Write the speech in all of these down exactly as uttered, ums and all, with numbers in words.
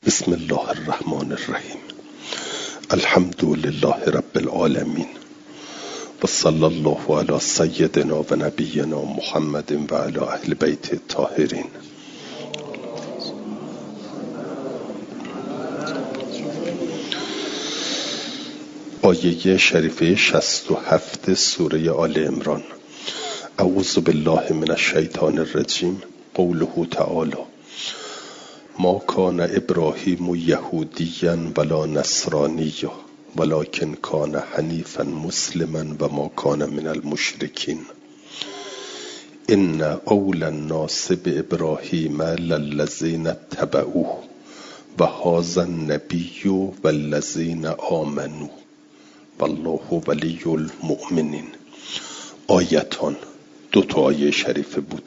بسم الله الرحمن الرحیم. الحمد لله رب العالمین و صلی الله علی سیدنا و نبینا محمد و علی اهل بیت الطاهرین. آیه شریفه شصت و هفت سوره آل عمران. اعوذ بالله من الشیطان الرجیم. قوله تعالی: ما کان ابراهیم یهودیا ولا نصرانیا ولکن کان حنیفا مسلما و ما کان من المشرکین. ان اول الناس بابراهیم للذین اتبعوه و هذا النبی والذین آمنوا والله ولی المؤمنین. آیتان، دو تا آیه شریفه بود.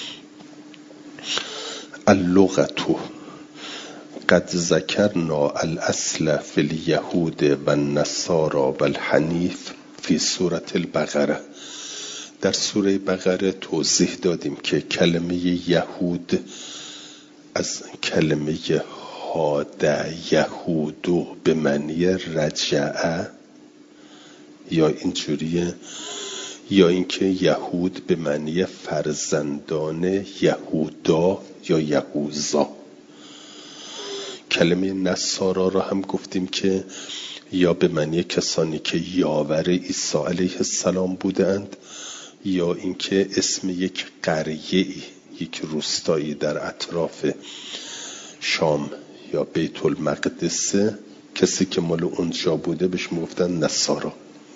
اللغة قد ذكرنا الأصل في اليهود والنصارى والحنيف في سورة البقره. در سوره بقره توضیح دادیم که کلمه یهود از کلمه هاد یهودو به معنی رجعه یا اینجوریه، یا اینکه یهود به معنی فرزندان یهودا یا یهوزا. کلمه نصارا را هم گفتیم که یا به معنی کسانی که یاور عیسی علیه السلام بودند، یا اینکه اسم یک قریه، یک روستایی در اطراف شام یا بیت المقدس، کسی که مال اونجا بوده بهش میگفتن نصارا.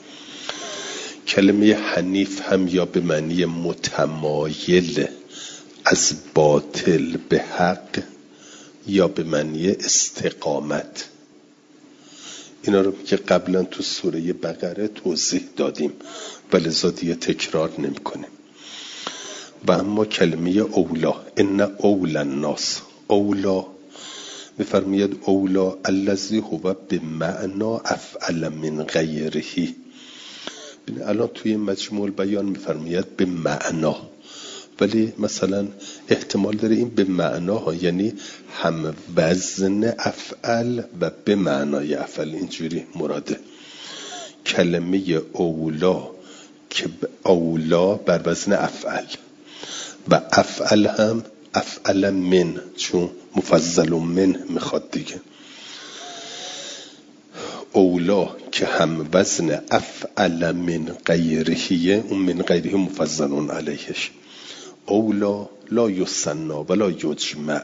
کلمه حنیف هم یا به معنی متمایل از باطل به حق یا به معنی استقامت. اینا رو که قبلا تو سوره بقره توضیح دادیم و لذا دیگه تکرار نمی کنیم. و اما کلمه اولا، ان اول الناس، اولا میفرماید اولا الذی هو بمعنی افعل من غیره. الان توی مجموع بیان میفرماید به معنا، ولی مثلا احتمال داره این به معنا ها یعنی هم وزن افعل و به معنای افعل، اینجوری مراده. کلمه اولا که اولا بر وزن افعل و افعل هم افعل من، چون مفضل من میخواد دیگه. اولا که هم وزن افعل من غیرهیه، اون من غیره مفضلون علیهش. اولا لا یسنا ولا یجمع.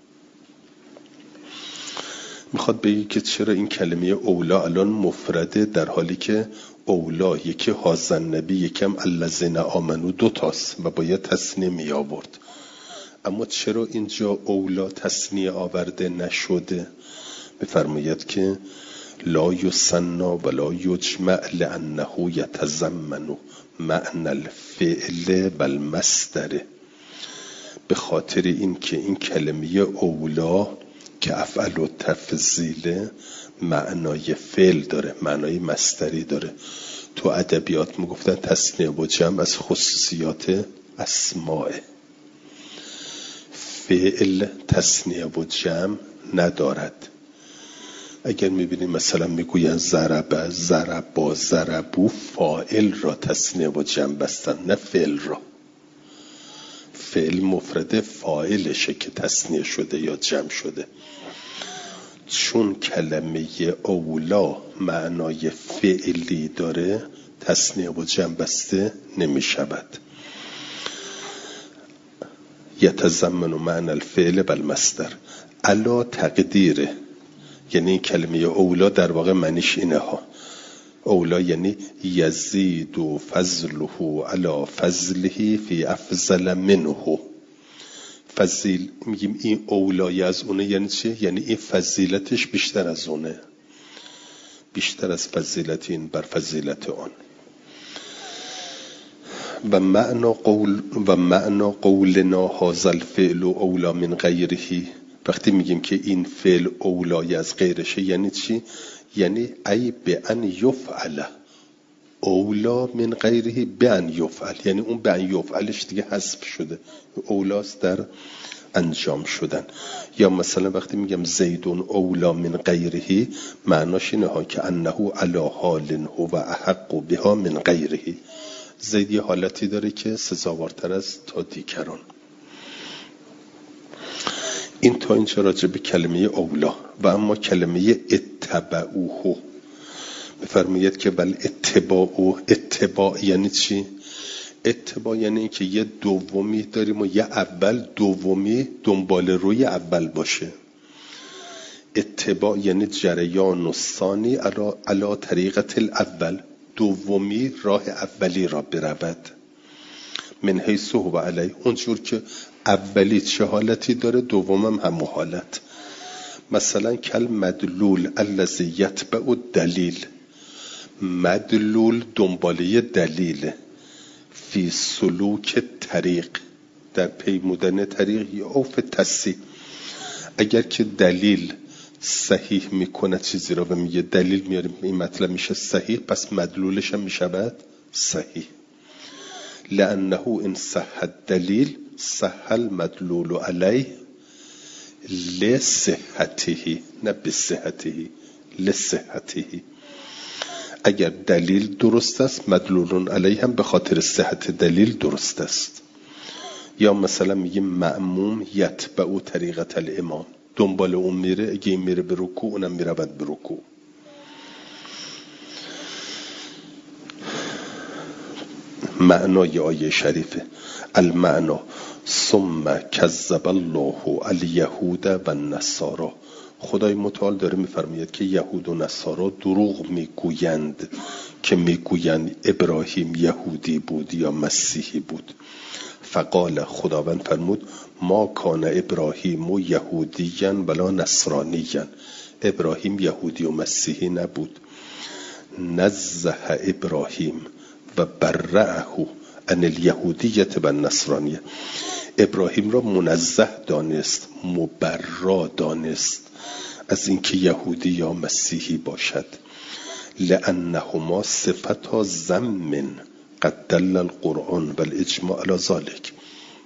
میخواد بگی که چرا این کلمه اولا الان مفرده، در حالی که اولا یکی هازن نبی، یکم الذین آمنو دو تاست و باید تثنیه می آورد. اما چرا اینجا اولا تثنیه آورده نشده؟ میفرماید که لا یسنا ولا یجمع لانه یتضمن معنی الفعل و المصدر. به خاطر این که این کلمه اولا که افعل و تفضیل معنای فعل داره، معنای مصدری داره. تو ادبیات میگفتن تثنیه و جمع از خصوصیات اسماء. فعل تثنیه و جمع ندارد. اگر میبینیم مثلا میگوین ضرب، ضربا، ضربو، فاعل را تثنیه و جمع بستن، نه فعل را. فعل مفرد فاعلشه که تثنیه شده یا جمع شده. چون کلمه اولا معنای فعلی داره، تثنیه و جمع بسته نمیشود. یتضمن معنی الفعل و المصدر. علا تقدیره، یعنی این کلمه اولا در واقع معنیش اینه ها. اولا یعنی یزید و فضله علی فضله فی افضل منه. فضیل میگیم این اولای از اونه، یعنی چه؟ یعنی این فضیلتش بیشتر از اونه، بیشتر از فضیلت این بر فضیلت آن. و معنا قول و معنا قولنا هذا الفعل اولا من غیره. وقتی میگیم که این فعل اولای از غیرشه یعنی چی؟ یعنی ای به ان یفعل اولا من غیره به ان یفعل، یعنی اون به ان یفعلش دیگه حذف شده. اولاست در انجام شدن. یا مثلا وقتی میگم زیدون اولا من غیره، معناش اینه ها که انه علی حال هو احق بها من غیره. زید یه حالتی داره که سزاوارتر از تا دیگران. این تا اینجا راجع به کلمه اولا. و اما کلمه اتبعوه بفرمایید که بل اتباع. اتباع یعنی چی؟ اتباع یعنی این که یه دومی داریم و یه اول دومی دنبال روی اول باشه. اتباع یعنی جریان و ثانی علا, علا طریقت الاول، دومی راه اولی را برود. من حیث هو علی، اونجور که اولی چه حالتی داره دومم همون حالت. مثلا کل مدلول الذی یتبع الدلیل، مدلول دنباله دلیل، فی سلوک طریق در پیمودن طریق یا او فی تصحیح. اگر که دلیل صحیح میکنه چیزی را و میگه دلیل میاریم این مطلب میشه صحیح، پس مدلولش هم میشود صحیح. لانه ان صح الدلیل صح المدلول علیه لصحته، نه بصحته، لصحته. اگر دلیل درست است مدلول علیه هم به خاطر صحت دلیل درست است. یا مثلا میگیم مأموم یتبع طریقت الامام، دنبال اون میره، اگه این میره به رکوع اونم میره بعد به رکوع. معنای آیه شریفه المعنا ثم کذب الله الیهود و النصارى. خدای متعال داره میفرماید که یهود و نصارا دروغ میگویند که میگویند ابراهیم یهودی بود یا مسیحی بود. فقال، خداوند فرمود ما کان ابراهیم و یهودیاً ولا نصرانیاً، ابراهیم یهودی و مسیحی نبود. نزه ابراهیم و برعه عن الیهودیت و النصرانیه، ابراهیم را منزه دانست، مبرا دانست از اینکه یهودی یا مسیحی باشد. لانهما صفتا ذم قد دل القرآن و الاجماع علی ذلک.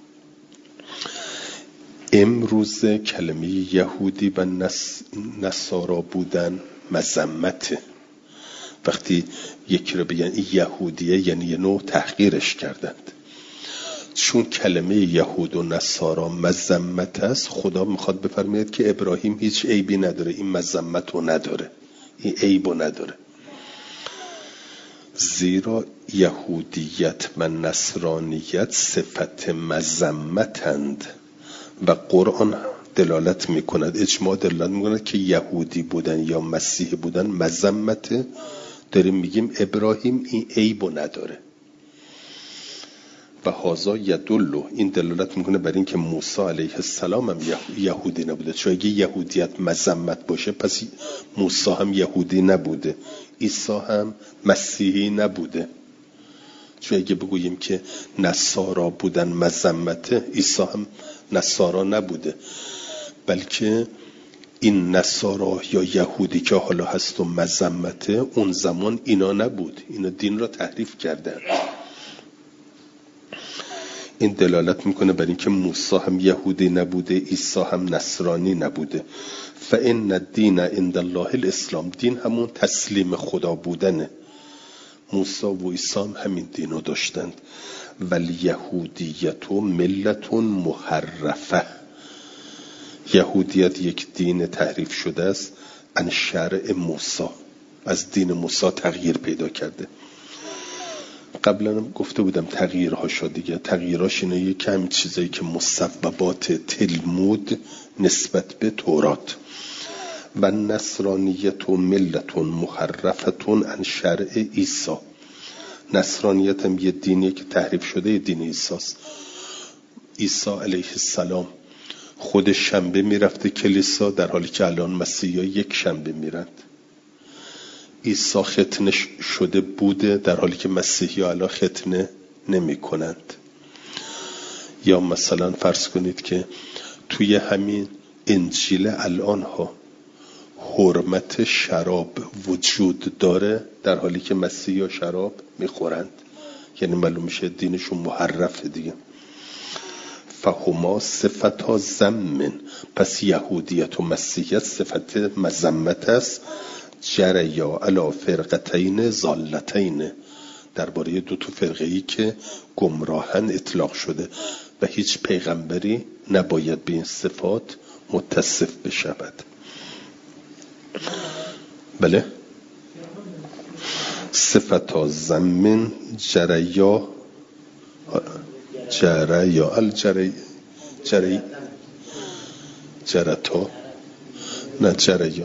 امروز کلمه یهودی و نس... نصارا بودن مذمته. وقتی یکی رو بگن این یهودیه یعنی یه نوع تحقیرش کردند. چون کلمه یهود و نصارا مذمت است، خدا میخواد بفرماید که ابراهیم هیچ عیبی نداره، این مذمت رو نداره، این عیب رو نداره. زیرا یهودیت و نصرانیت صفت مذمتند و قرآن دلالت میکند، اجماع دلالت میکند که یهودی بودن یا مسیحی بودن مذمته. داریم میگیم ابراهیم این عیبو نداره. و هازا یدلو، این دلالت میکنه بر این که موسی علیه السلام هم یهودی نبوده. چون اگه یهودیت مذمت باشه پس موسی هم یهودی نبوده، عیسی هم مسیحی نبوده. چون اگه بگوییم که نصارا بودن مذمته، عیسی هم نصارا نبوده، بلکه این نصارا یا یهودی که حالا هست و مذمته، اون زمان اینا نبود، اینا دین را تحریف کردن. این دلالت میکنه بر این که موسی هم یهودی نبوده، عیسی هم نصرانی نبوده. فإن الدین عند الله الاسلام، دین همون تسلیم خدا بودنه. موسی و عیسی هم همین دینو داشتند. والیهودیت ملت محرفه، یهودیت یک دین تحریف شده است. ان شرع موسی، از دین موسی تغییر پیدا کرده. قبلا هم گفته بودم تغییرهاشو دیگه. تغییرهاش اینه یه کمی چیزایی که مصوبات تلمود نسبت به تورات. و نصرانیت و ملت محرفتون عن شرع عیسی، نصرانیت هم یه دینی که تحریف شده، یه دین عیسی است. عیسی علیه السلام خود شنبه میرفته کلیسا، در حالی که الان مسیحا یک شنبه میرند. عیسی ختنه شده بوده، در حالی که مسیحی ها الان ختنه نمی کنند. یا مثلا فرض کنید که توی همین انجیل الان ها حرمت شراب وجود داره، در حالی که مسیحی ها شراب میخورند. یعنی معلوم میشه دینشون محرفه دیگه. فهما صفتا ذم، پس یهودیت و مسیحیت صفت مذمت است. جریا علی فرقتین ضالتین، درباره دو تا فرقه‌ای که گمراهن اطلاق شده و هیچ پیغمبری نباید به این صفات متصف بشود. بله، صفتا ذم جریا جریا الجری جری جرتا نه جریا.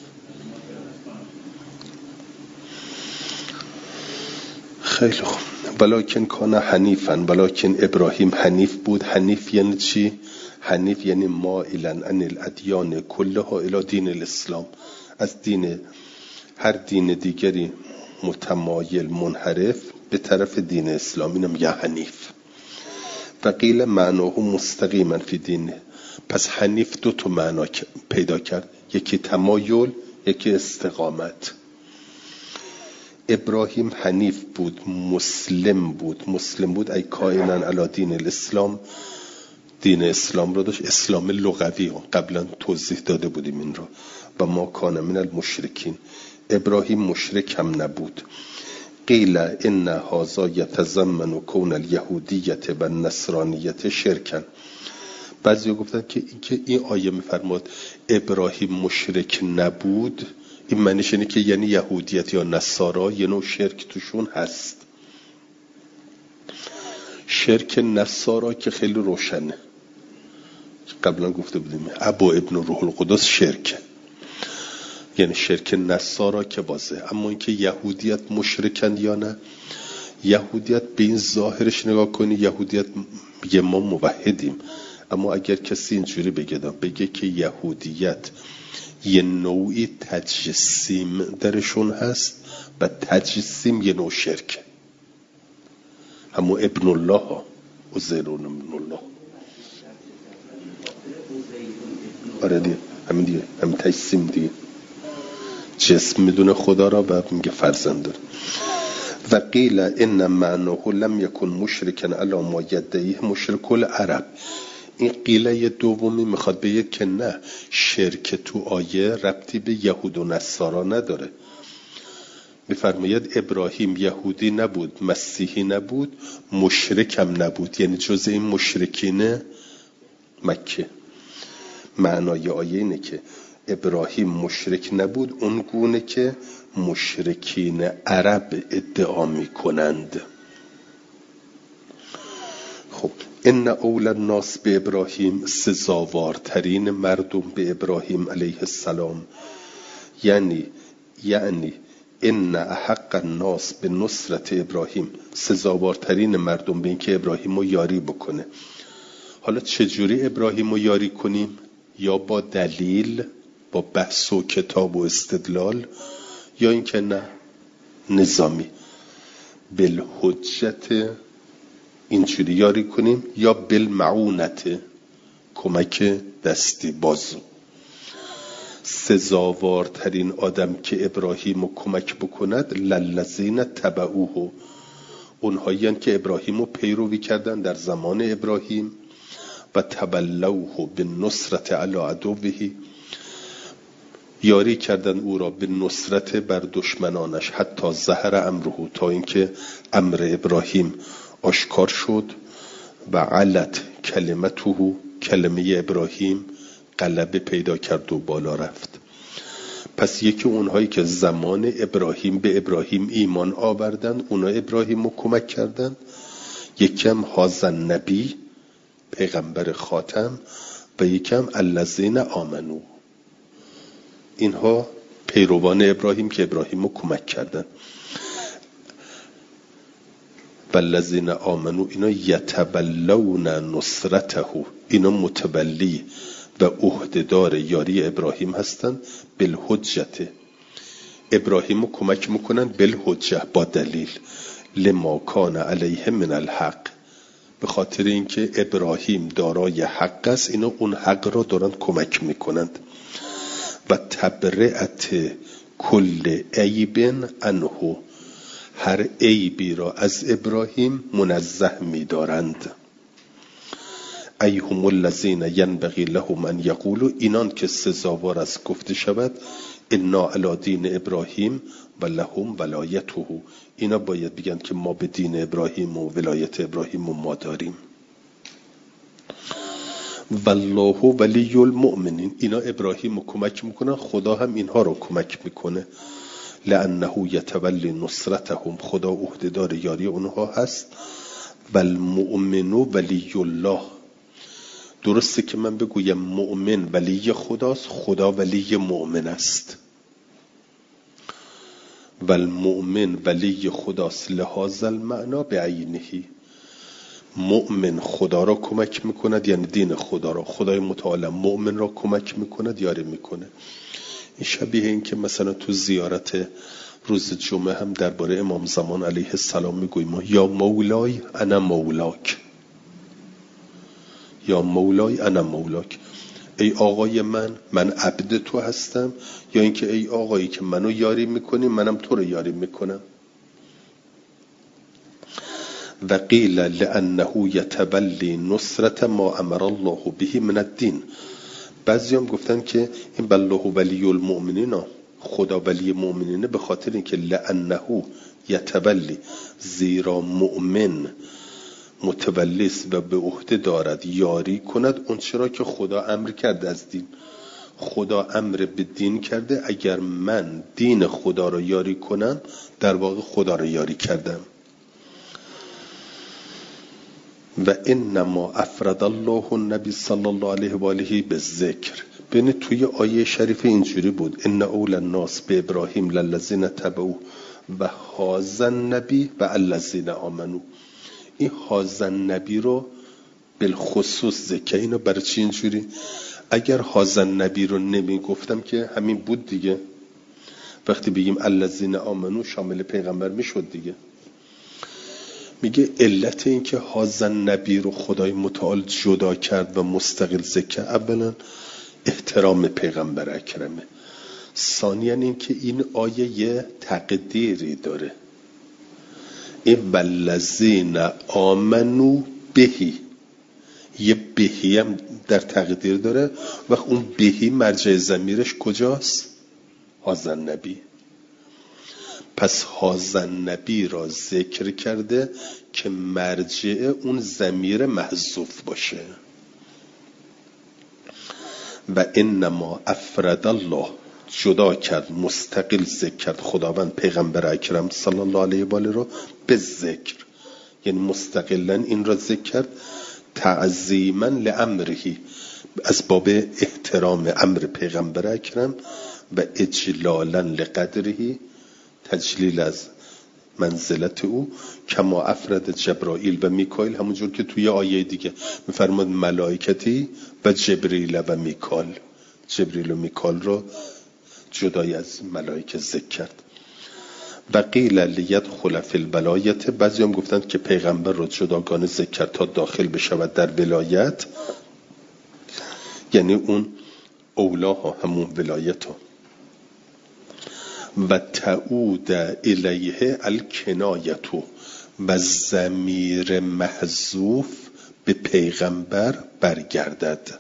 خیلی خوب. ولکن کان حنیفا، ولکن ابراهیم حنیف بود. حنیف یعنی چی؟ حنیف یعنی مائلا عن الادیان کلها الی دین الاسلام، از دین هر دین دیگری متمایل منحرف به طرف دین اسلام، اینم یه حنیف. و قیل معناه مستقیما فی دینه، پس حنیف دو تا معنا پیدا کرد، یکی تمایل، یکی استقامت. ابراهیم حنیف بود، مسلم بود. مسلم بود ای کائنا علی دین الاسلام، دین اسلام رو داشت، اسلام لغوی رو قبلا توضیح داده بودیم این رو. و ما کان من المشرکین، ابراهیم مشرک هم نبود. قیل ان هذا یتضمن کون الیهودیت و النصرانیت شرکن، بعضی گفتن که این که این آیه میفرماد ابراهیم مشرک نبود، این معنیش اینه که یعنی یهودیت یا نصارا یه نوع شرک توشون هست. شرک نصارا که خیلی روشنه، قبلا گفته بودیم ابا ابن روح القدس شرک، یعنی شرک نصارا که بازه. اما اینکه یهودیت مشرکن یا نه، یهودیت به این ظاهرش نگاه کنی، یهودیت میگه ما موحدیم، اما اگر کسی اینجوری بگه بگه که یهودیت یه نوعی تجسیم درشون هست و تجسیم یه نوع شرک، همون ابن الله ها عزیرون ابن الله. آره دیگه، همین دیگه، همین تجسیم دیگه، جسم میدونه خدا را و میگه فرزند داره. و قیل ان معناه لم یکن مشرکا علی ما یدعیه مشرک العرب، این قیله دومی میخواد بگه که نه، شرک تو آیه ربطی به یهود و نصارا نداره. میفرماید ابراهیم یهودی نبود، مسیحی نبود، مشرک هم نبود، یعنی جز این مشرکین مکه. معنای آیه اینه که ابراهیم مشرک نبود اون گونه که مشرکین عرب ادعا میکنند. خب ان اول الناس به ابراهیم، سزاوارترین مردم به ابراهیم علیه السلام، یعنی یعنی ان احق الناس به نصرت ابراهیم، سزاوارترین مردم به این که ابراهیم رو یاری بکنه. حالا چجوری ابراهیم رو یاری کنیم؟ یا با دلیل، با بحث و کتاب و استدلال، یا اینکه نه نظامی بالحجت اینجوری یاری کنیم، یا بالمعونت کمک دستی بازو. سزاوارترین آدم که ابراهیم رو کمک بکند للذین تبعوه، اونهایی که ابراهیم رو پیروی کردن در زمان ابراهیم و تبلوه به نصرت علی عدوه، یاری کردن او را به نصرت بر دشمنانش، حتی ظهر امره، تا اینکه امر ابراهیم آشکار شد، و علت کلمته، کلمه ابراهیم غلبه پیدا کرد و بالا رفت. پس یکی اونهایی که زمان ابراهیم به ابراهیم ایمان آوردن، اونا ابراهیم رو کمک کردن. یکم هازن نبی، پیغمبر خاتم، و یکم الذین آمنو، اینها پیروان ابراهیم که ابراهیم رو کمک کردن. والذین آمنو اینا یتبلون نصرته، اینا متبلی و عهدهدار یاری ابراهیم هستن. بالحجت، ابراهیم رو کمک میکنن بالحجه، با دلیل. لما کان علیه من الحق، به خاطر اینکه ابراهیم دارای حق است، اینا اون حق رو دارن کمک میکنند. و تبرئت کل عیب عنه، هر عیبی را از ابراهیم منزه می‌دارند. ای هم الذین ینبغی لهم ان یقولوا، اینان که سزاوار است گفته شود انا علی دین ابراهیم و لهم ولایته، اینا باید بگن که ما به دین ابراهیم و ولایت ابراهیم و ما داریم. والله ولی المؤمنین، اینا ابراهیم رو کمک میکنن، خدا هم اینها رو کمک میکنه. لانه یتولی نصرتهم، خدا عهدهدار یاری اونها هست. والمؤمن ولی الله، درسته که من بگویم مؤمن ولی خداست، خدا ولی مؤمن است. والمؤمن ولی خداست لهذا المعنی بعینه، مؤمن خدا را کمک میکند، یعنی دین خدا را، خدای متعال مؤمن را کمک میکند، یاری میکنه. این شبیه این که مثلا تو زیارت روز جمعه هم درباره امام زمان علیه السلام میگویم یا مولای انا مولاک، یا مولای انا مولاک، ای آقای من، من عبد تو هستم، یا اینکه ای آقایی که منو یاری میکنی منم تو رو یاری میکنم. و قیل لانه یتولی نصرت ما امر الله به من الدین، بعضی هم گفتن که این بالله ولی المؤمنین، خدا ولی مؤمنینه به خاطر اینکه لانه یتولی، زیرا مؤمن متولیس و به عهده دارد یاری کند اون چرا که خدا امر کرده از دین. خدا امر به دین کرده، اگر من دین خدا را یاری کنم در واقع خدا را یاری کردم. و انما افرد الله النبی صلی الله علیه و آله به ذکر. ببینید توی آیه شریف اینجوری بود ان اول الناس به ابراهیم للذین تبعوا و هذا النبی و الذین آمنوا. این هذا النبی رو بالخصوص ذکر. اینو برای چی اینجوری؟ اگر هذا النبی رو نمی گفتم که همین بود دیگه، وقتی بگیم الذین آمنوا شامل پیغمبر میشد دیگه. میگه علت این که هذا النبی رو خدای متعال جدا کرد و مستقل ذکر، اولا احترام پیغمبر اکرمه، ثانیا این که این آیه یه تقدیری داره، این والذین آمنوا بهی، یه بهی هم در تقدیر داره، و اون بهی مرجع ضمیرش کجاست؟ هذا النبی. پس هذا النبی را ذکر کرده که مرجع اون ضمیر محذوف باشه. و انما افرد الله، جدا کرد، مستقل ذکر کرد خداوند پیغمبر اکرم صلی الله علیه و آله رو به ذکر، یعنی مستقلا این را ذکر کرد، تعظیما لامره، از باب احترام امر پیغمبر اکرم و اجلالا لقدره، تجلیل از منزلت او، کما افرد جبرائیل و میکائیل، همونجور که توی آیه دیگه میفرماد ملائکتی و جبریل و میکائیل، جبریل و میکائیل رو جدای از ملائکه ذکر کرد. و قیل لیدخل فی الولایت، بعضی هم گفتند که پیغمبر رو جداگانه ذکر کرد تا داخل بشود در ولایت، یعنی اون اولاها، همون ولایت ها. و تعود الیه الکنایتو، و ضمیر محذوف به پیغمبر برگردد.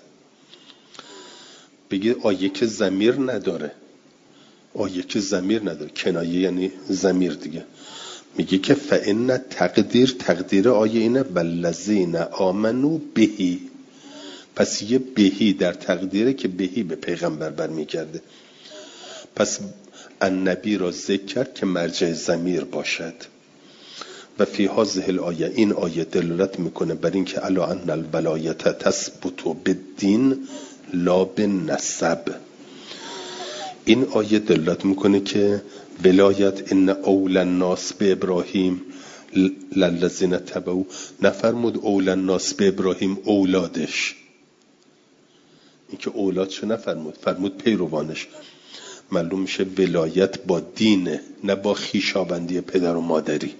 بگید آیه که ضمیر نداره، آیه که ضمیر نداره، کنایه یعنی ضمیر دیگه. میگه که فإن تقدیر، تقدیر آیه اینه والذین آمنوا بهی، پس یه بهی در تقدیره که بهی به پیغمبر برمیگرده. پس النبی را ذکر کرد که مرجع ضمیر باشد. و فی هذه الآیه، این آیه دلالت میکنه بر این که الا ان الولایت تثبت بالدین لا بالنسب. این آیه دلالت میکنه که ولایت ان اول الناس به ابراهیم للذین تبعوا، نفرمود اول الناس به ابراهیم اولادش، این که اولادش نفرمود، فرمود پیروانش. معلوم میشه ولایت با دینه، نه با خویشاوندی پدر و مادری.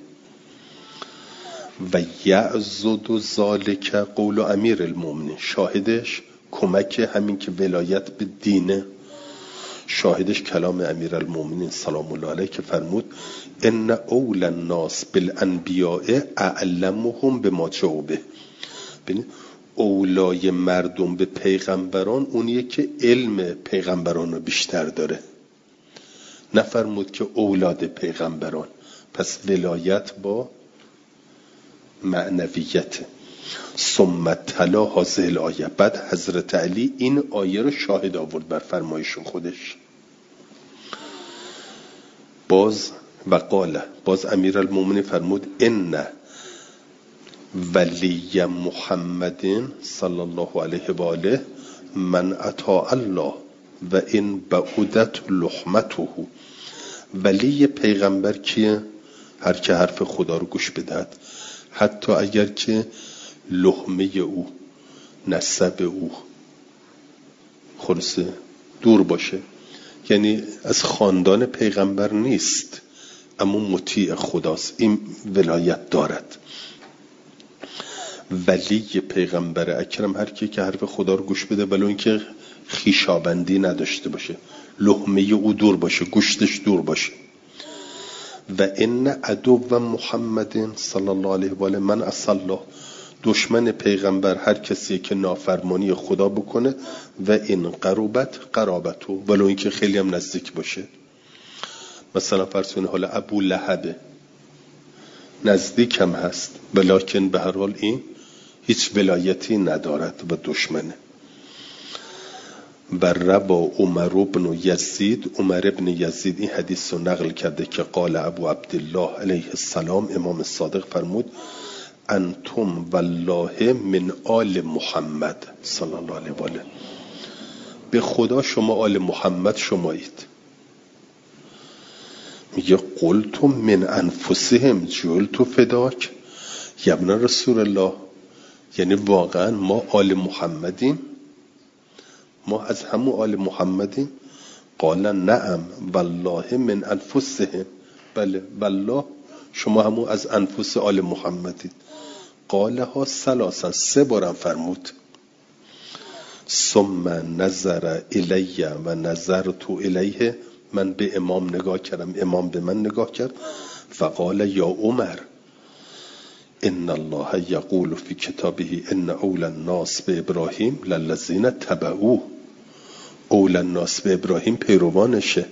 و یعضد ذالک قول امیر المؤمنین، شاهدش کمک همین که ولایت به دینه، شاهدش کلام امیر المؤمنین سلام الله علیه که فرمود ان اول الناس بالانبیاء اعلمهم بما جاءوا به. ببینید اولای مردم به پیغمبران اونیه که علم پیغمبران رو بیشتر داره. نفرمود که اولاد پیغمبران. پس ولایت با معنویت. ثم تلا هذه الآیه. بعد حضرت علی این آیه رو شاهد آورد بر فرمایش خودش. باز و قال، باز امیرالمومنین فرمود ان ولی محمد صلی الله علیه و آله من اطاع الله و ان بعودت لحمته. ولی پیغمبر کیه؟ هر که حرف خدا رو گوش بدهد، حتی اگر که لحمه او، نسب او خلاصه دور باشه، یعنی از خاندان پیغمبر نیست اما مطیع خداست، این ولایت دارد. ولی پیغمبر اکرم هر کی که حرف خدا رو گوش بده، ولو اینکه خویشاوندی نداشته باشه، لحمه او دور باشه، گوشتش دور باشه. و ان عدو محمد صلی الله علیه و آله من عصی الله. دشمن پیغمبر هر کسی که نافرمانی خدا بکنه، و این قربت قرابتو، ولو اینکه خیلی هم نزدیک باشه. مثلا فرض کنید حالا ابو لهب نزدیک هم هست، ولیکن به هر حال این هیچ ولایتی ندارد و دشمنه. و روا عمر بن یزید، عمر بن یزید این حدیث رو نقل کرده که قال ابو عبدالله علیه السلام، امام صادق فرمود انتم والله من آل محمد صلی الله علیه و آله. به خدا شما آل محمد شمایید. میگه قلت من انفسهم جلت فداک یا ابن رسول الله، یعنی واقعا ما آل محمدیم، ما از همون آل محمدیم. قال نعم والله من انفسهم، بله والله شما همون از انفس آل محمدید. قال ها ثلاثا، سه بارم فرمود. ثم نظر الی و نظرت الیه، من به امام نگاه کردم، امام به من نگاه کرد. فقال یا عمر ان الله یقول فی کتابه ان اول الناس به ابراهیم للذین تبعوه. اول الناس به ابراهیم پیروانشه.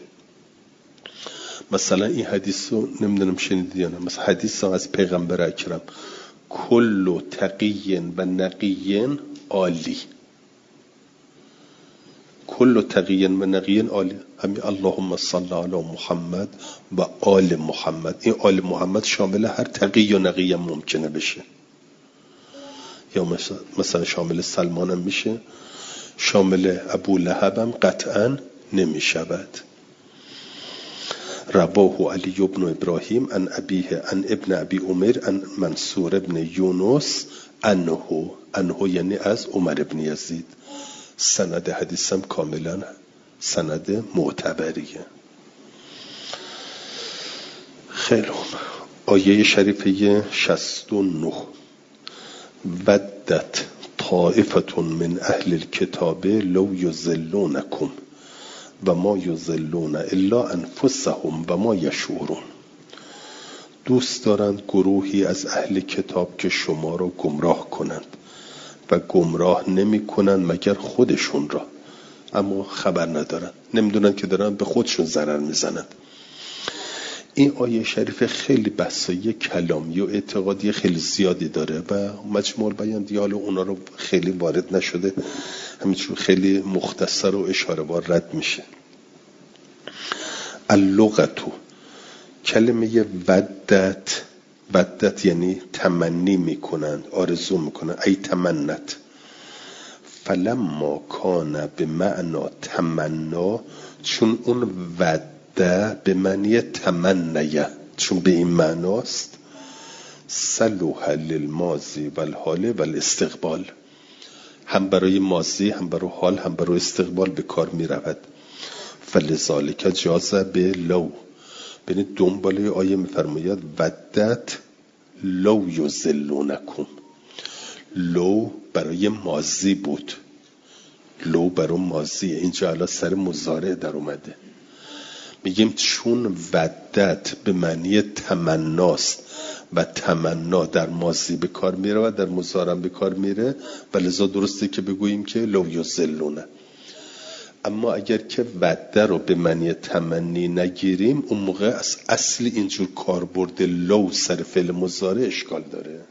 مثلا این حدیث رو نمیدونم شنیدی یا نه، مثلا حدیث ها از پیغمبر اکرم کل تقی و نقی عالی، کل تقی و نقی عالی، همین اللهم صل علی محمد و آل محمد. این آل محمد شامل هر تقی و نقی هم ممکنه بشه، یا مثلا, مثلا شامل سلمان هم میشه، شامل ابو لهب هم قطعا نمیشود. رواه علی ابن ابراهیم عن ابیه عن ابن ابی عمر عن منصور ابن یونس انه، انه یعنی از عمر ابن یزید. سند حدیثم کاملا سند معتبریه. خیلی خوب. آیه شریفه شصت و نه ودت طائفة من اهل الكتاب لو یضلونکم و ما یضلون الا انفسهم و ما یشعرون. دوست دارند گروهی از اهل کتاب که شما را گمراه کنند و گمراه نمی کنند مگر خودشون را، اما خبر ندارن، نمیدونن که دارن به خودشون ضرر میزنند. این آیه شریف خیلی بحثای کلامی و اعتقادی خیلی زیادی داره و مجموع البیان دیال اونا رو خیلی وارد نشده، همینجور خیلی مختصر و اشاره وار رد میشه. اللغتو، کلمه ودت، ودت یعنی تمنی میکنند، آرزو میکنند، ای تمنت. فلما کان به معنا تمنا، چون اون وده به معنی تمنیه، چون به این معناست، صلوح للماضی والحال والاستقبال، هم برای ماضی هم برای حال هم برای استقبال به کار می رود. فلذالک جاز به لو، بینید دنباله آیه می فرماید ودت لو یضلونکم. لو برای ماضی بود، لو برای ماضی، اینجا الان سر مضارع در اومده. میگیم چون ودت به معنی تمناست و تمنا در ماضی به کار میره و در مضارع به کار میره و لذا درسته که بگوییم که لو یضلون. اما اگر که وعده رو به معنی تمنی نگیریم اون موقع از اصل اینجور کاربرد لو سر فعل مضارع اشکال داره.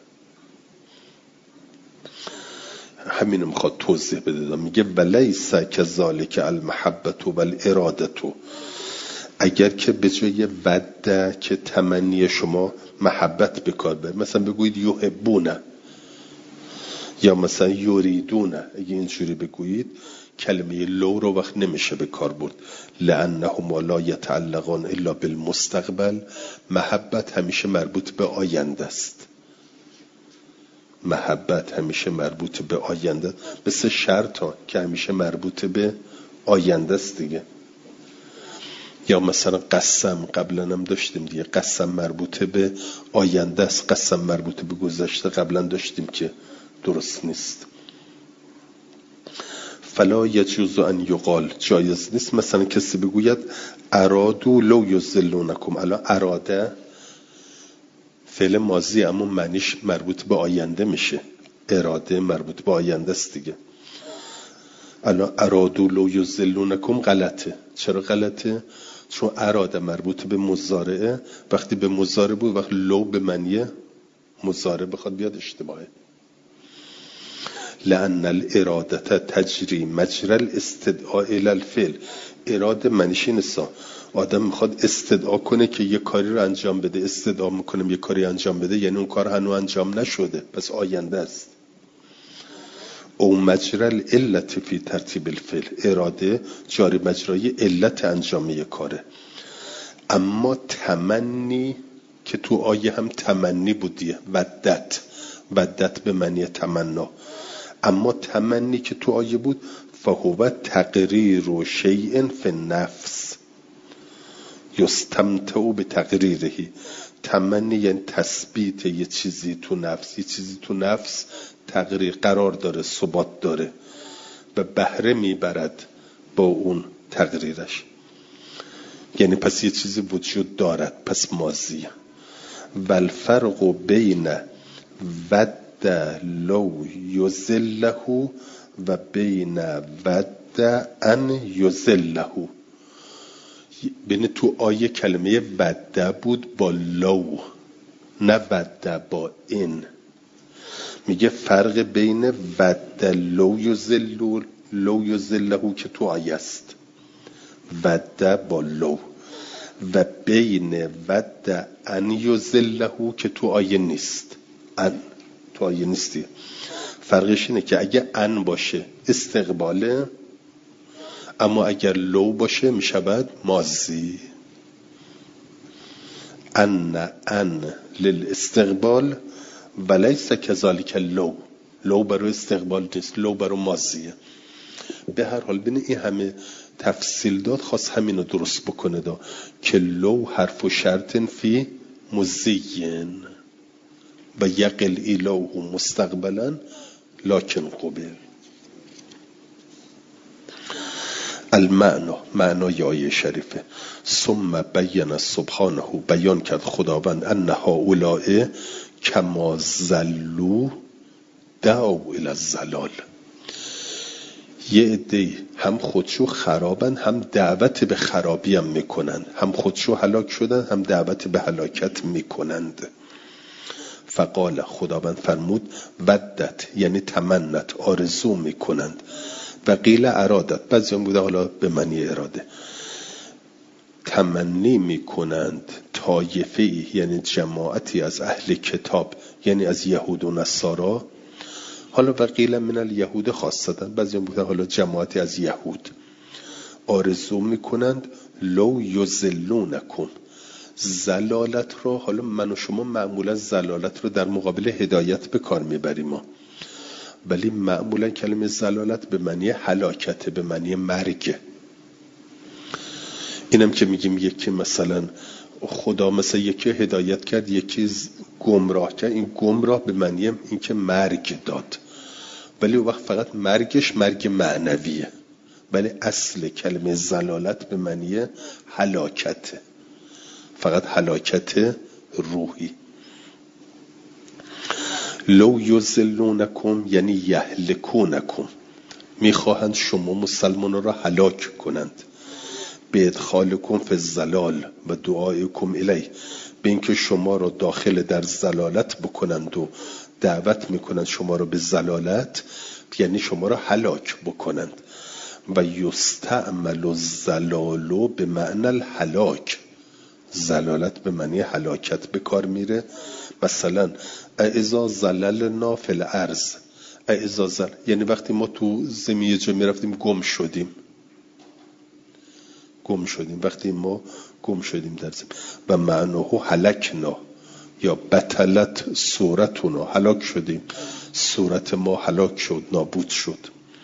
همینو میخواد توضیح بده. میگه ولیس کذالک المحبت و الارادت. اگر که به جای وعده که تمنی شما محبت به کار بره، مثلا بگویید یحبون یا مثلا یریدون، اگه اینجوری بگویید کلمه لو رو وقت نمیشه به کار برد. لانهما لا یتعلقان الا بالمستقبل. محبت همیشه مربوط به آینده است. محبت همیشه مربوط به آینده، مثل شرط ها که همیشه مربوط به آینده است دیگه. یا مثلا قسم، قبلا هم داشتیم دیگه، قسم مربوط به آینده است، قسم مربوط به گذشته قبلا داشتیم که درست نیست. فلا یجوز ان یقال، جایز نیست مثلا کسی بگوید ارادو لو یضلونکم. الان اراده فعل ماضی اما معنیش مربوط به آینده میشه، اراده مربوط به آینده است دیگه. الان ارادو لو یضلونکم غلطه. چرا غلطه؟ چون اراده مربوط به مضارعه، وقتی به مضارع بود وقتی لو به معنی مضارع بخواد بیاد اشتباهه. لأن الاراده تجری مجرى الاستدعاء الى الفعل. اراده معنیش اینه آدم میخواد استدعا کنه که یه کاری رو انجام بده، استدعا میکنم یه کاری انجام بده، یعنی اون کار هنوز انجام نشده، پس آینده است. او مجرى العلت فی ترتیب الفعل. اراده جاری مجرای علت انجام یه کاره. اما تمنی که تو آیه هم تمنی بودیه، ودت، ودت به معنی تمنا. اما تمنی که تو آیه بود فهو تقریر شیء فی النفس یستمتع بتقریره. تمنی یعنی تثبیت یه چیزی تو نفس، یه چیزی تو نفس تقریر قرار داره، ثبات داره و بهره میبرد با اون تقریرش. یعنی پس یه چیزی وجود دارد، پس ماضیه. والفرق بین ود لو یضله و بین ود ان یضله. بین تو آیه کلمه وده بود با لو، نه وده با این. میگه فرق بین وده لو یضله لو یضله که تو آیه است، وده با لو، و بین وده ان یضله که تو آیه نیست. ان تو آیه نیستی. فرقش اینه که اگه ان باشه استقباله، اما اگر لو باشه میشود ماضی. ان ان للاستقبال ولیس کذالک لو. لو برای استقبال نیست، لو برای ماضیه. به هر حال بین این همه تفصیل داد خواست همینو درست بکنه دا که لو حرف و شرط فی مزین و یقل ایلوه مستقبلا لکن قبل. المعنی، معنای آیه شریفه. ثم بین سبحانه، بیان کرد خداوند ان هؤلاء کما ضلوا دعوا الی الضلال. یه عده هم خودشو خرابن هم دعوت به خرابی هم میکنن، هم خودشو هلاک شدن هم دعوت به هلاکت میکنند. فقال، خداوند فرمود ودت یعنی تمنت، آرزو میکنند. و قیل ارادت، بعضی هم بوده حالا به معنی اراده. تمنی میکنند طایفه‌ای یعنی جماعتی از اهل کتاب، یعنی از یهود و نصارا. حالا و قیل من الیهود خاصتاً، بعضی هم بوده حالا جماعتی از یهود آرزو میکنند لو یضلونکم. زلالت رو، حالا من و شما معمولا زلالت رو در مقابل هدایت به کار میبریم ما، ولی معمولا کلمه زلالت به معنی هلاکت، به معنی مرگ. اینم که میگیم یکی مثلا خدا مثلا یکی هدایت کرد یکی گمراه کرد، این گمراه به معنی این که مرگ داد، ولی اون وقت فقط مرگش مرگ معنویه، ولی اصل کلمه زلالت به معنی هلاکته، فقط هلاکت روحی. لو یضلونکم یعنی یهلکونکم، میخواهند شما مسلمان را هلاک کنند. به ادخالکم فی الضلال و دعایکم الیه، به اینکه شما را داخل در ضلالت بکنند و دعوت میکنند شما را به ضلالت، یعنی شما را هلاک بکنند. و یستعمل الضلال به معنی الهلاک، ضلالت به معنی هلاکت به کار میره. مثلا اذا ضللنا فی الارض، اذا زل، یعنی وقتی ما تو زمین جا میرفتیم گم شدیم، گم شدیم وقتی ما گم شدیم در زمین. و معناه هلکنا یا بطلت صورتنا، هلاک شدیم، صورت ما هلاک شد، نابود شد.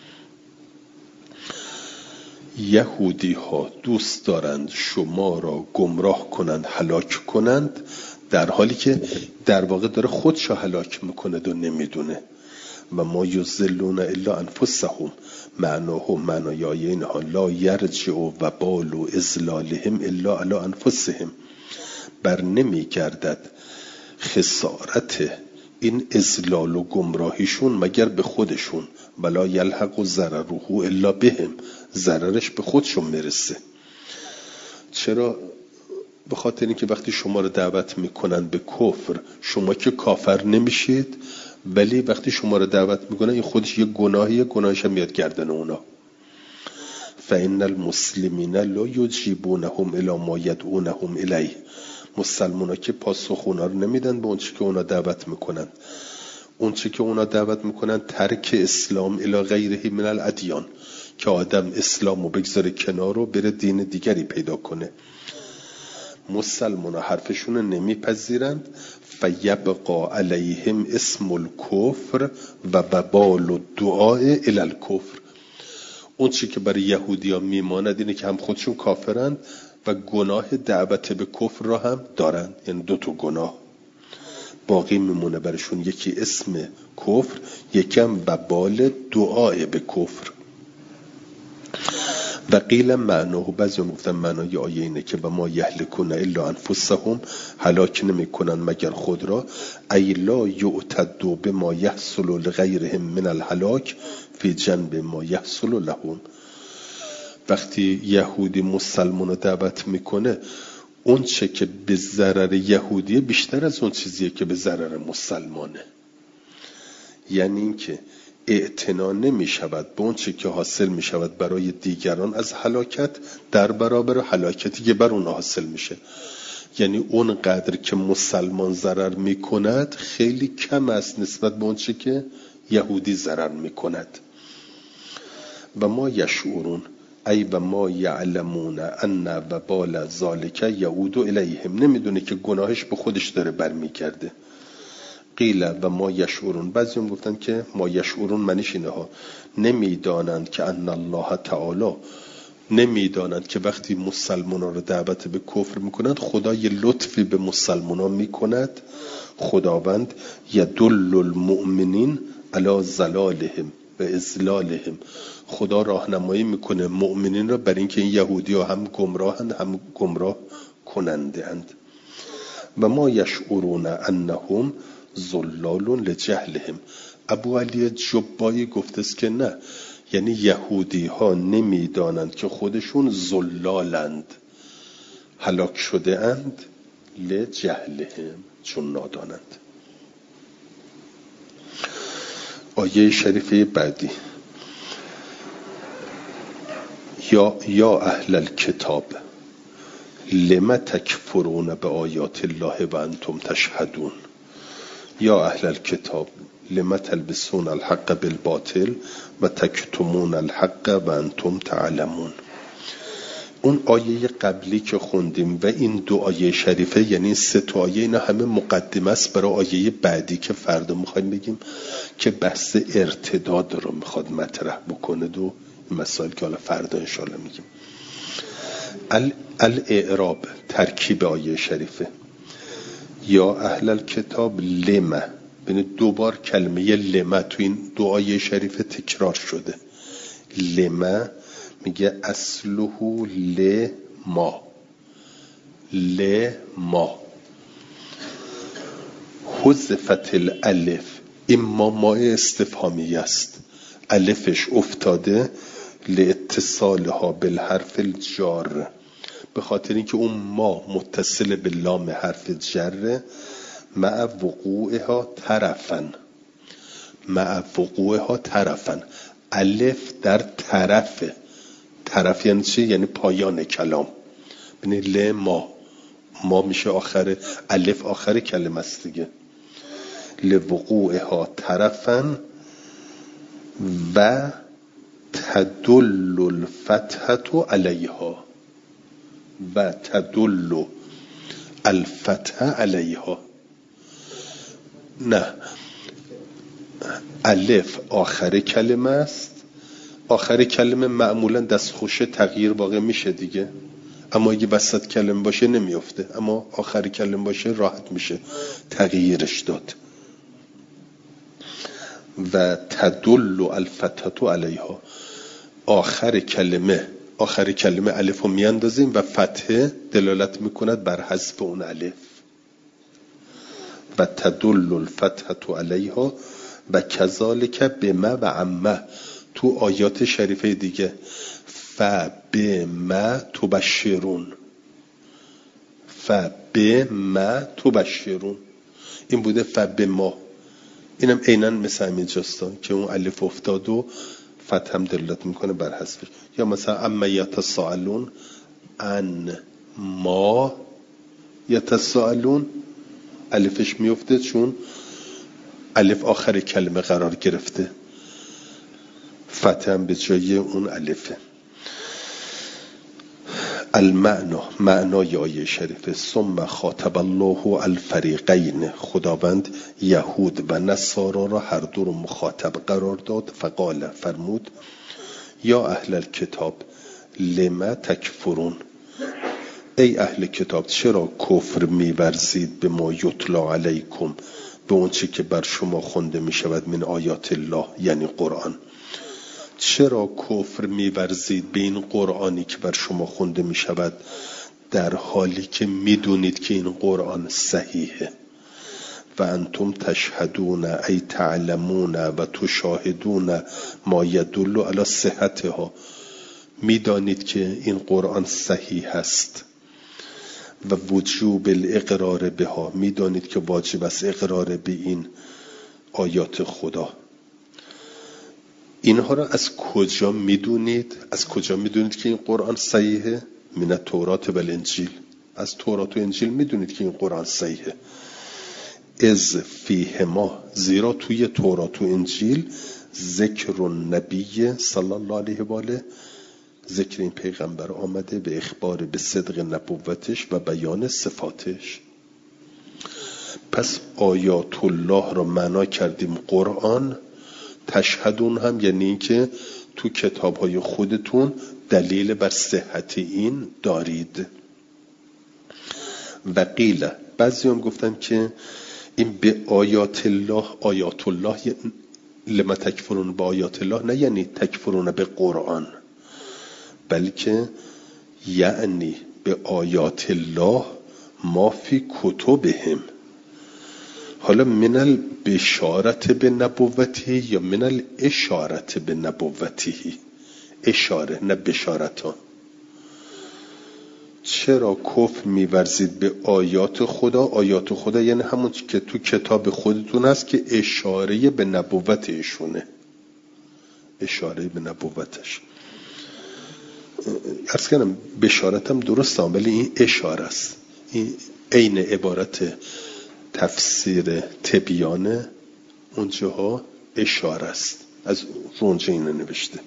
یهودی ها دوست دارند شما را گمراه کنند، هلاک کنند، در حالی که در واقع داره خودشو هلاک میکنه و نمیدونه. و ما یضلون الا انفسهم، معناه معنای اینها لا یرجع و بال و اضلالهم الا علی انفسهم، بر نمی گردد خسارت این اضلال و گمراهیشون مگر به خودشون. ولا یلحق ضرره الا بهم، ضررش به خودشون میرسه. چرا؟ به خاطر اینکه وقتی شما رو دعوت میکنن به کفر، شما که کافر نمیشید، ولی وقتی شما رو دعوت میکنن این خودش یه گناهیه، گناهش هم میاد گردن اونا. فإن المسلمین لا یجیبونهم الی ما یدعونهم الیه، مسلمونا که پاسخ اونا رو نمیدن به اون چی که اونا دعوت میکنن. اون چی که اونا دعوت میکنن ترک اسلام الی غیره من الادیان، که آدم اسلامو بگذاره کنار و بره دین دیگری پیدا کنه. مسلمونا حرفشون نمیپذیرند. فیبقا علیهم اسم الکفر و وبال الدعاء الی الکفر، اون چی که برای یهودی ها میماند اینه که هم خودشون کافرند و گناه دعوت به کفر را هم دارند، یعنی دو تا گناه باقی میمونه برشون، یکی اسم کفر، یکی هم وبال دعای به کفر. و قیل معناه، بعضی هم گفتن معنای آیه اینه که و ما یهلکون الا انفسهم، هلاک نمی کنن مگر خود را. ای لا یعتدوا بما یحصل لغیرهم من الهلاک فی جنب ما یحصل لهم، وقتی یهودی مسلمان رو دعوت میکنه، اون چه که به ضرر یهودیه بیشتر از اون چیزیه که به ضرر مسلمانه. یعنی این که اعتنا نمی شود به اون چه که حاصل می شود برای دیگران از هلاکت در برابر هلاکتی که بر اون حاصل میشه. یعنی اون قدر که مسلمان ضرر می کند خیلی کم است نسبت به اون چه که یهودی ضرر می کند. و ما یشعرون ای و ما یعلمون ان وبال ذالک یعود الیهم، نمیدونه که گناهش به خودش داره برمیگرده. قیل و ما یشعرون، بعضی هم گفتن که ما یشعرون معنیش اینه ها، نمیدانند که ان الله تعالی، نمیدانند که وقتی مسلمانان رو دعوت به کفر میکنند خدا یه لطفی به مسلمانان میکند. خداوند یدل المؤمنین علی ضلالهم و اضلالهم، خدا راهنمایی میکنه مؤمنین را بر اینکه این یهودی ها هم گمراهند هم گمراه کننده اند. و ما یشعرون انهم ضلال لجهلهم، ابو علی جبایی گفته است که نه، یعنی یهودی ها نمیدانند که خودشون ضلالند، هلاک شده اند، لجهلهم، چون نادانند. آیه شریفه بعدی، یا یا اهل الکتاب لما تکفرون به آیات الله و انتم تشهدون، یا اهل الکتاب لما تلبسون الحق بالباطل و تکتمون الحق و انتم تعلمون. اون آیه قبلی که خوندیم و این دو آیه شریفه، یعنی سه تا آیه، اینا همه مقدمه است برای آیه بعدی که فردا میخوایم بگیم که بحث ارتداد رو میخواد مطرح بکنه. دو مسائل که حالا فردا انشاءالله میگیم. الاعراب، ترکیب آیه شریفه. یا اهل الکتاب لما، یعنی دوبار کلمه لما تو این دو آیه شریفه تکرار شده. لما میگه اصله لما، لما حذفت الالف این ما مای استفهامی است، الفش افتاده لاتصالها بالحرف الجار، به خاطر اینکه اون ما متصل به لام حرف جر، مع وقوعها طرفن، مع وقوعها طرفن، الف در طرف، طرف یعنی چی؟ یعنی پایان کلام. ببینید ل ما، ما میشه آخر، الف آخر کلمه است دیگه. لوقوعها طرفن و تدل الفتحة علیها، و تدل الفتحة علیها. نه، الف آخر کلمه است، آخر کلمه معمولا دستخوش تغییر واقع میشه دیگه، اما اگه وسط کلمه باشه نمیافته، اما آخر کلمه باشه راحت میشه تغییرش داد. و تدل الفتحة علیها، آخر کلمه، آخر کلمه الف رو میاندازیم و فتحه دلالت میکند بر حذف اون الف. و تدل الفتحة علیها و کذالک بما و عمه، تو آیات شریفه دیگه، فبما تبشرون، فبما تبشرون، این بوده فبما، اینم عیناً مثل همین جاستا که اون الف افتاد و فتح هم دلالت میکنه بر حذفش. یا مثلا اما یتساءلون ان ما یتساءلون، الفش میفته چون الف آخر کلمه قرار گرفته، فتح هم به جای اون الفه. المعنی، معنای آیه شریفه، ثم خاطب الله الفریقین، خداوند یهود و نصارا را هر دو رو مخاطب قرار داد. فقال، فرمود، یا اهل الکتاب لما تکفرون، ای اهل کتاب چرا کفر می‌ورزید به ما یتلا علیکم، به اون چی که بر شما خونده می شود، من آیات الله یعنی قرآن، چرا کفر می‌ورزید به این قرآنی که بر شما خونده می شود، در حالی که میدونید که این قرآن صحیحه. و انتم تشهدون ای تعلمون و تشاهدون ما یدل علی صحتها، میدانید که این قرآن صحیح است و وجوب الاقرار بها، میدانید که واجب است اقرار به این آیات خدا. اینها را از کجا میدونید؟ از کجا میدونید که این قرآن صحیحه؟ من التورات و الانجیل، از تورات و انجیل میدونید که این قرآن صحیحه. از فیهما، زیرا توی تورات و انجیل ذکر النبی صلی الله علیه و آله، ذکر این پیغمبر آمده به اخبار به صدق نبوتش و بیان صفاتش. پس آیات الله را معنا کردیم قرآن. تشهدون هم یعنی این که تو کتاب‌های خودتون دلیل بر صحت این دارید. و قیل، بعضی هم گفتن که این به آیات الله، آیات الله لما تکفرون به آیات الله، نه یعنی تکفرون به قرآن، بلکه یعنی به آیات الله ما فی کتبهم. حالا من البشارت به نبوته یا من الاشارت به نبوته، اشاره نه بشارتان. چرا کفر می‌ورزید به آیات خدا؟ آیات خدا یعنی همون که تو کتاب خودتون هست که اشاره به نبوت ایشونه، اشاره به نبوتش. عرض کردم بشارت هم درسته، ولی این اشاره است، این عین عبارت تفسیر تبیانه، اونجاها اشاره است، از رونجه اینه نوشته.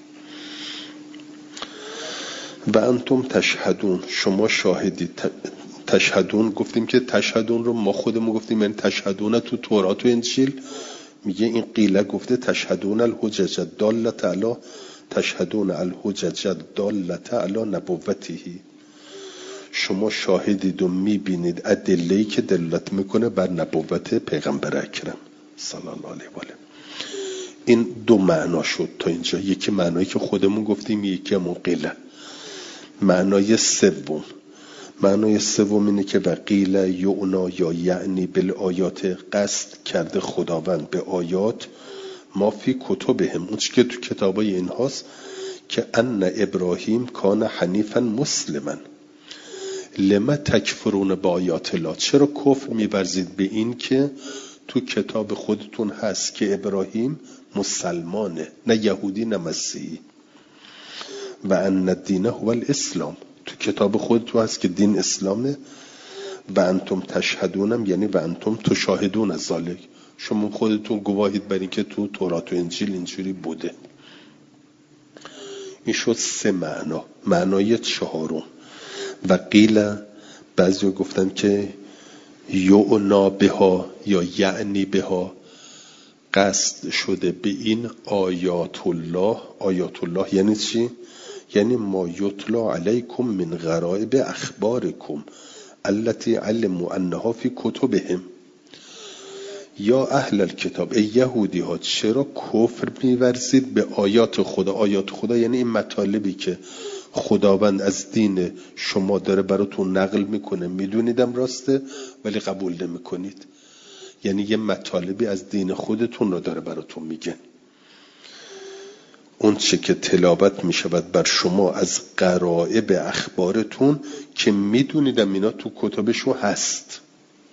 و انتم تشهدون، شما شاهدید. تشهدون گفتیم که تشهدون رو ما خودمون گفتیم یعنی تشهدون تو تورات و انجیل. میگه این قیله گفته تشهدون الحجج دالت علی، تشهدون الحجج دالت علی نبوته، شما شاهدید و میبینید ادله‌ای که دلالت میکنه بر نبوت پیغمبر اکرم صلی الله علیه و آله. این دو معنا شد تا اینجا، یکی معنایی که خودمون گفتیم، یکی همون قیله. معنای سوم، معنای سوم اینه که وقیل یعنا یا یعنی بالآیات، قصد کرده خداوند به آیات ما فی کتبهم، اون چی که تو کتابای اینهاست، که ان ابراهیم کان حنیفا مسلما لما تکفرون با آیات الله، چرا کفر می‌ورزید به این که تو کتاب خودتون هست که ابراهیم مسلمانه، نه یهودی نه مسیحی. و ان الدین هو الاسلام، تو کتاب خودتون هست که دین اسلامه. و انتم تشهدونم یعنی و انتم تشاهدون از ذالک، شما خودتون گواهید بر این که تو تورات و انجیل اینجوری بوده. این شد سه معنا. معنای چهارم و قیل، بعضی گفتن که یعنا بها یا یعنی بها، قصد شده به این آیات الله. آیات الله یعنی چی؟ یعنی ما یتلا علیکم من غرائب اخبارکم التي علموا انها فی کتبهم. یا اهل الکتاب، ای یهودی ها، چرا کفر می‌ورزید به آیات خدا؟ آیات خدا یعنی این مطالبی که خداوند از دین شما داره براتون نقل میکنه، میدونیدم راسته ولی قبول نمیکنید. یعنی یه مطالبی از دین خودتون رو داره براتون میگه. اون چه که تلاوت میشود بر شما از غرائب اخبارتون که میدونیدم اینا تو کتبشو هست.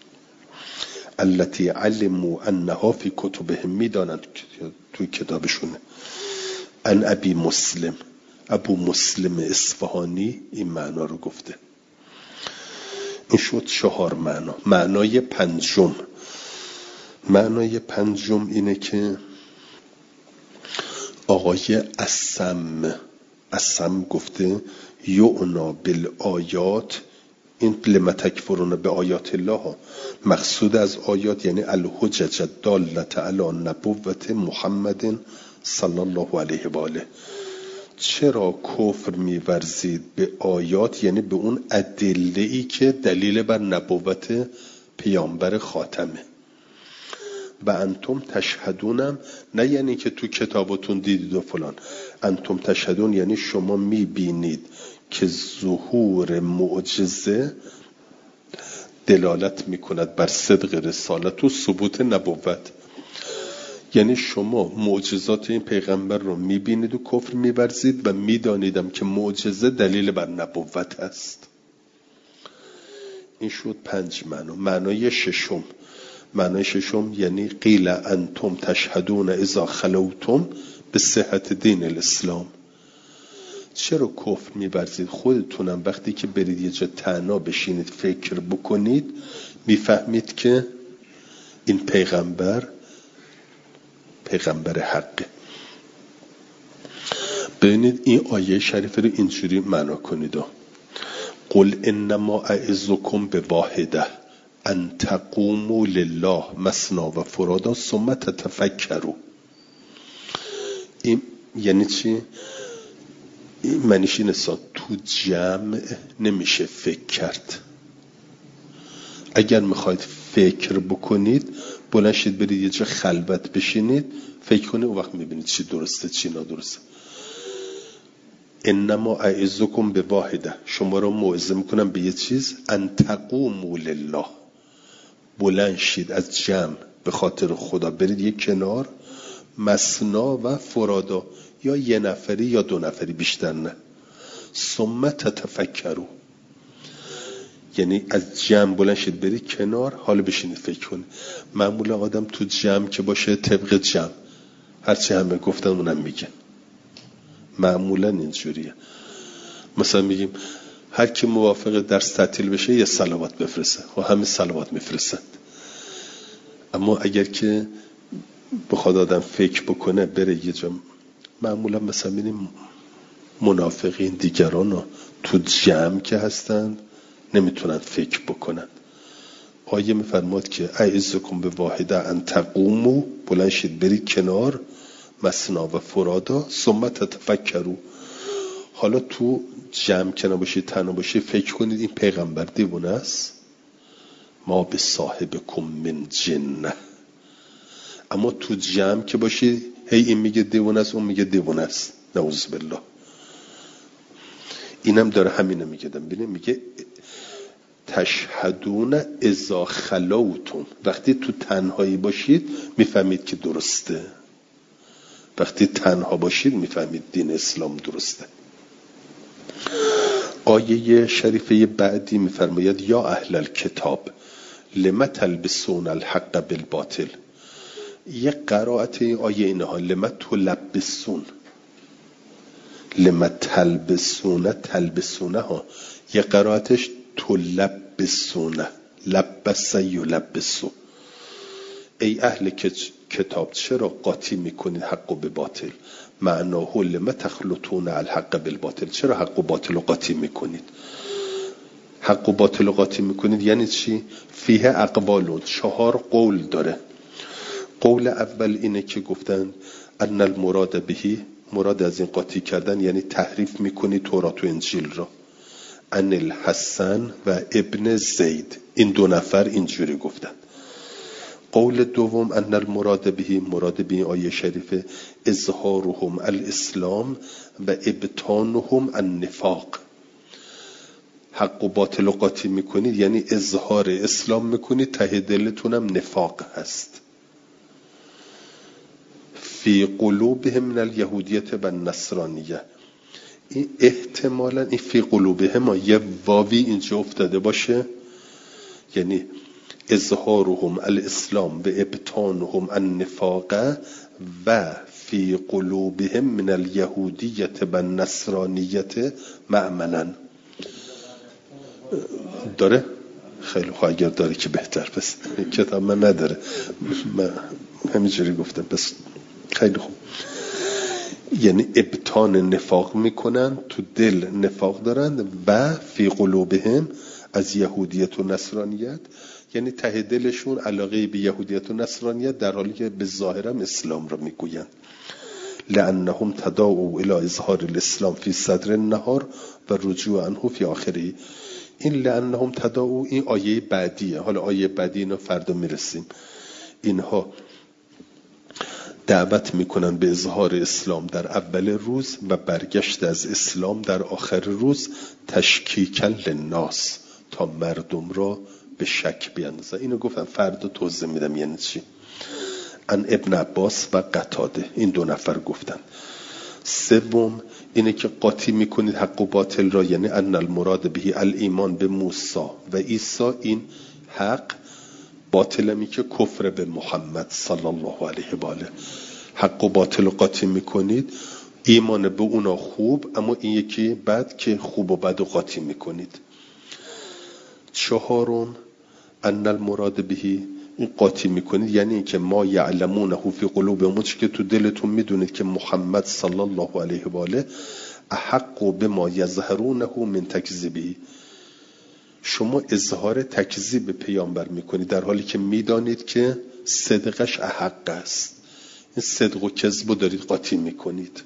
التي علموا انها فی کتبهم، میدانند تو کتابشونه. ان ابی مسلم، ابو مسلم اصفهانی این معنا رو گفته. این شد چهار معنا. معنای پنجم، معنای پنجم اینه که آقای اسم اسم گفته یعنا بالآیات، این لما تکفرون به آیات الله ها، مقصود از آیات یعنی الحجج الدالة علی نبوت محمد صلی الله علیه و آله. چرا کفر می‌ورزید به آیات؟ یعنی به اون ادله‌ای که دلیل بر نبوت پیامبر خاتمه. و انتم تشهدونم، نه یعنی که تو کتابتون دیدید و فلان. انتم تشهدون یعنی شما میبینید که ظهور معجزه دلالت میکند بر صدق رسالت و ثبوت نبوت. یعنی شما معجزات این پیغمبر رو میبینید و کفر میورزید و میدانیدم که معجزه دلیل بر نبوت است. این شد پنج معنا. معنای ششم، معنای ششم یعنی قیل انتم تشهدون اذا خلوتم به صحت دین الاسلام. چرا کفر می‌ورزید؟ خودتونم وقتی که برید یه جا تنها بشینید فکر بکنید میفهمید که این پیغمبر پیغمبر حقه. ببینید این آیه شریف رو اینجوری معنا کنید: قل انما اعظکم بواحده ان تقوموا لله مثنی و فرادا ثم تتفکروا. این یعنی چی؟ این معنیش اینه تو جمع نمیشه فکر کرد. اگر میخواید فکر بکنید بلند شید برید یه جا خلوت بشینید فکر کنید، اون وقت میبینید چی درسته چی نادرسته. انما اعظکم بواحده، شما رو موعظه میکنم به یه چیز، ان تقوموا لله، بلند شید از جمع به خاطر خدا برید یک کنار، مثنا و فرادا، یا یه نفری یا دو نفری، بیشتر نه. ثم تتفکروا یعنی از جمع بلند شید برید کنار، حالا بشینید فکر کنید. معمولا آدم تو جمع که باشه طبق جمع هرچی همه گفتن اونم میگن، معمولا اینجوریه. مثلا میگیم هر کی موافق درس تعطیل بشه یه صلوات بفرسته و همه صلوات میفرستند. اما اگر که بخواد آدم فکر بکنه بره یه جا، معمولا مثلا میبینیم منافقین دیگران تو جمع که هستن نمیتونن فکر بکنن. آیه میفرماد که اعظکم به واحده ان تقوموا، بلند شید برید کنار، مثنا و فرادا ثم تتفکروا. حالا تو جمع که نباشید تنها باشید فکر کنید این پیغمبر دیوانه است؟ ما به صاحبکم من جنه. اما تو جمع که باشید هی این میگه دیوانه است اون میگه دیوانه است، نعوذ بالله. اینم داره همینو میگه. ببین میگه تشهدون اذا خلوتم، وقتی تو تنهایی باشید میفهمید که درسته. وقتی تنها باشید میفهمید دین اسلام درسته. آیه شریفه بعدی میفرماید یا اهل الکتاب لم تلبسون الحق بالباطل. یه قرائت این آیه اینها لم تلبسون، لم تلبسون، تلبسونه ها، یه قرائتش تلبسونه، لبس یلبسو. ای اهل کتاب چرا قاطی میکنید حق به باطل؟ معناه لم تخلطون الحق بالباطل، چرا حق و باطل رو قاطی میکنید؟ حق و باطل رو قاطی میکنید یعنی چی؟ فیه اقوالون، چهار قول داره. قول اول اینه که گفتن ان المراد بهی، مراد از این قاطی کردن یعنی تحریف میکنی تورات و انجیل را. ان الحسن و ابن زید، این دو نفر اینجوری گفتن. قول دوم ان المراد بهی، مراد به این آیه شریفه اظهارهم الاسلام و ابطانهم النفاق. حق و باطل رو قاطی میکنید یعنی اظهار اسلام میکنید، ته دلتونم نفاق هست. فی قلوبهم من الیهودیت و النصرانیه. این احتمالاً این فی قلوبهم یه واوی اینجا افتاده باشه، یعنی اظهارهم الاسلام و ابطانهم النفاق و فی قلوبهم من الیهودیت و النصرانیت معملا. داره؟ خیلی خواه، اگر داره که بهتر، پس کتاب من نداره، من همینجوری گفتم، پس خیلی خوب. یعنی ابطان نفاق میکنن، تو دل نفاق دارن، و فی قلوبهم از یهودیت و نصرانیت، یعنی ته دلشون علاقه به یهودیت و نصرانیت در حالی که به ظاهرم اسلام را میگوین. لانهم تداعوا الی اظهار الاسلام فی صدر النهار و رجوع عنه فی آخره. این لانهم تداعوا این آیه بعدیه، حالا آیه بعدی اینو فردا میرسیم. اینها دعوت میکنن به اظهار اسلام در اول روز و برگشت از اسلام در آخر روز، تشکیکا للناس، تا مردم را به شک بیاندازن. اینو گفتم فردا توضیح میدم یعنی چی. ان ابن عباس و قتاده، این دو نفر گفتن. سوم اینه که قاطی میکنید حق و باطل را، یعنی ان المراد بهی الایمان به موسی و عیسی، این حق، باطل می که کفر به محمد صلی الله علیه و آله. حق و باطل رو قاطی میکنید، ایمان به اونا خوب، اما این یکی بد که خوب و بد رو قاطی میکنید. چهارم ان المراد بهی، این قاطی میکنید یعنی این که ما یعلمونه فی قلوبهم، که تو دلتون میدونید که محمد صلی الله علیه و آله احق بما یظهرونه من تکذیبه. شما اظهار تکذیب پیامبر میکنید در حالی که میدانید که صدقش احق است. این صدق و کذب رو دارید قاطی میکنید.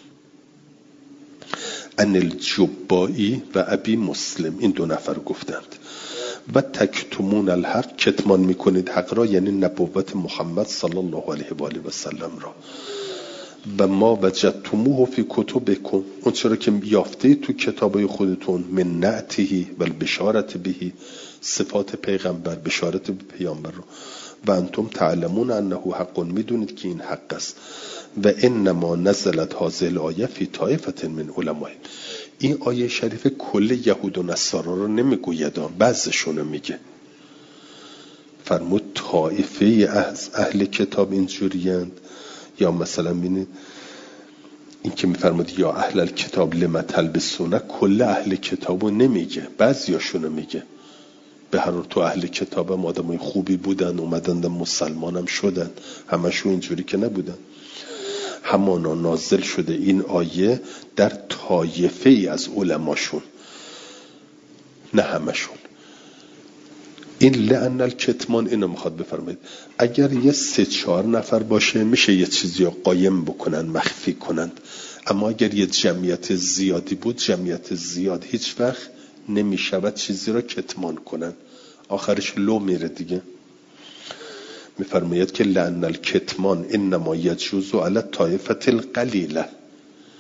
ان الجبائی و ابی مسلم، این دو نفر گفتند. و تکتمون الحق، کتمان میکنید حق را، یعنی نبوت محمد صلی الله علیه و آله و سلم را. و ما وجدتموه فی کتبکم، اون چرا که یافته تو کتابای خودتون، من نعتهی و البشارت بهی، صفات پیغمبر، بشارت به پیامبر رو. و انتم تعلمون انه حق، میدونید که این حق است. و انما نزلت هذه الآیه فی طائفة من علماء. این آیه شریف کل یهود و نصارا رو نمیگوید، بعضشون رو میگه. فرمود طائفه از اهل کتاب اینجوریند. یا مثلا ببینید این که میفرمود یا اهل الکتاب لم تلبسون، کل اهل کتابو نمیگه، بعضیاشونو میگه. به هر حال تو اهل کتاب هم آدمای خوبی بودن، اومدن مسلمان هم شدن، همشون اینجوری که نبودن. همانا نازل شده این آیه در طایفه ای از علماشون، نه همشون. این لعن الکتمان اینو میخواد بفرمایید. اگر یه سه چهار نفر باشه میشه یه چیزی رو قایم بکنن، مخفی کنن، اما اگر یه جمعیت زیادی بود، جمعیت زیاد هیچ وقت نمیشود چیزی رو کتمان کنن، آخرش لو میره دیگه. میفرماید که لعن الکتمان انما یجوز علی طایفه القلیله،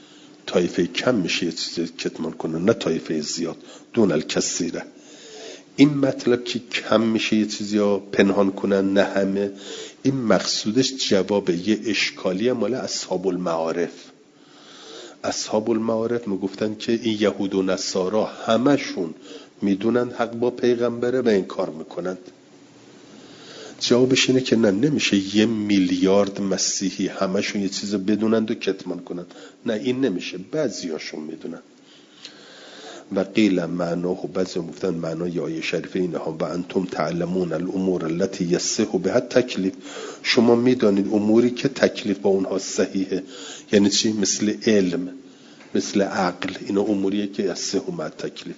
طایفه کم میشه یه چیزی کتمان کنن، نه طایفه زیاد. دون الکثیره. این مطلب که کم میشه یه چیزی ها پنهان کنن نه همه، این مقصودش جواب یه اشکالی مال اصحاب المعارف. اصحاب المعارف میگفتن که این یهود و نصارا همشون میدونن حق با پیغمبره و این کار میکنند. جوابش اینه که نه، نمیشه یه میلیارد مسیحی همشون یه چیز بدونند و کتمان کنند. نه، این نمیشه، بعضیاشون میدونن. و قیل معناه، و بعضی گفتن معنای آیه شریفه اینه ها: و انتم تعلمون الامور التي یصح بها تکلیف. شما میدانید اموری که تکلیف با اونها صحیحه. یعنی چی؟ مثل علم، مثل عقل، اینا اموریه که یصح بها تکلیف.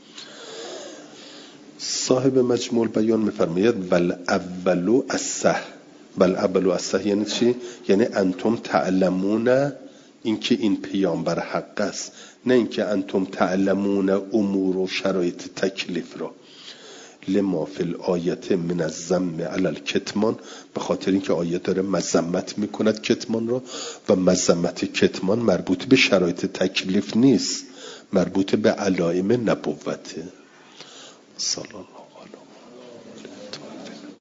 صاحب مجموع البیان میفرماید بل اولو اصح. بل اولو اصح یعنی چی؟ یعنی انتم تعلمون، اینکه این پیامبر حق است، نه اینکه انتم تعلمون امور و شرایط تکلیف را. لما فی الآیت من الذم علی الکتمان، به خاطر اینکه آیه داره مذمت میکند کتمان را، و مذمت کتمان مربوط به شرایط تکلیف نیست، مربوط به علائم نبوته. صلی الله